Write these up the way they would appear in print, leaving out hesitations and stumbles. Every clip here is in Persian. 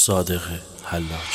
صادق حلاج.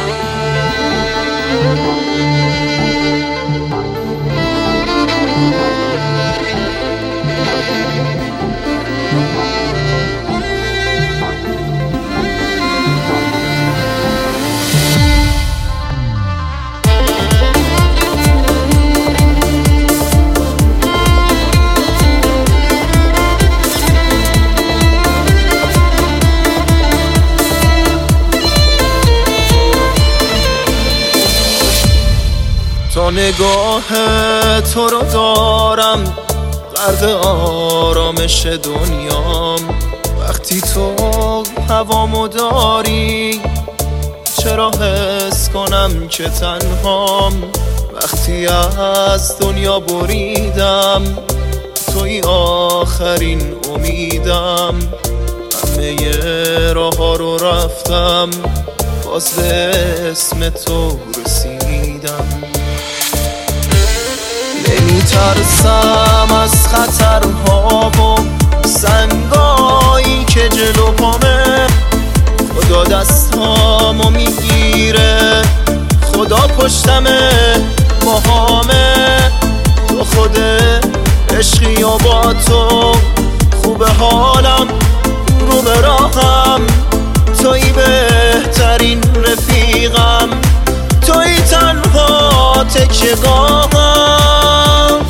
تا نگاه تو رو دارم غرق آرامش دنیام. وقتی تو هوامو داری چرا حس کنم که تنهام؟ وقتی از دنیا بریدم توی آخرین امیدم. همه راه ها رو رفتم باز به اسم تو رسیدم. نمیترسم از خطرها و سنگایی که جلو پامه. خدا دستامو میگیره، خدا پشتمه باهامه. تو خود عشقی و با تو خوب حالم رو به راهم. توی بهترین رفیقم، توی تنها تکیه‌گاهم.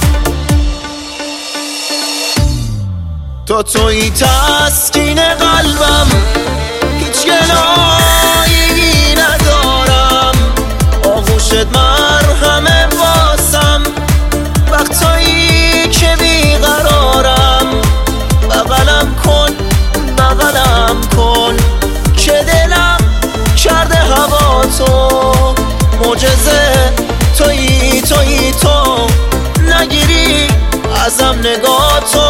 توی تسکین قلبم، هیچ گناهی ندارم. آغوشت مرهمه واسم وقتایی که بیقرارم. بغلم کن که دلم کرده هوا تو. معجزه تویی تو، نگیری ازم نگاه تو.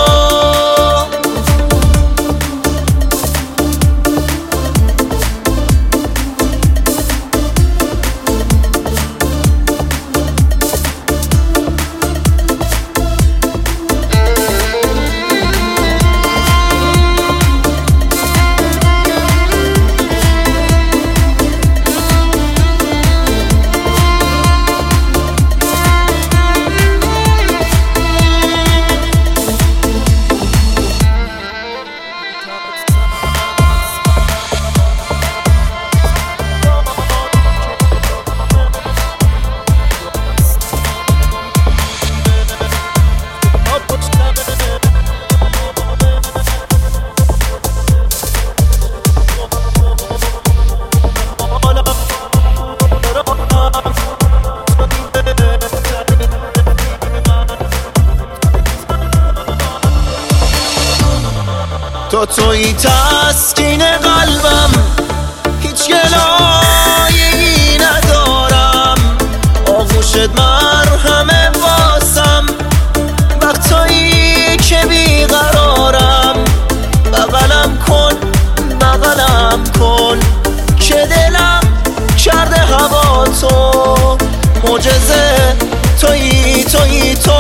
توی تسکین قلبم، هیچ گناهی ندارم. آغوشت مرهمه واسم وقتایی که بیقرارم. بغلم کن که دلم کرده هوا تو. معجزه تویی تو،